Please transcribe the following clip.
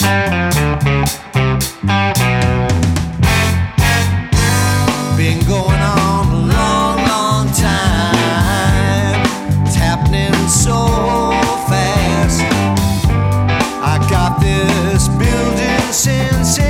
Been going on a long, long time. It's happening so fast. I got this building sensation.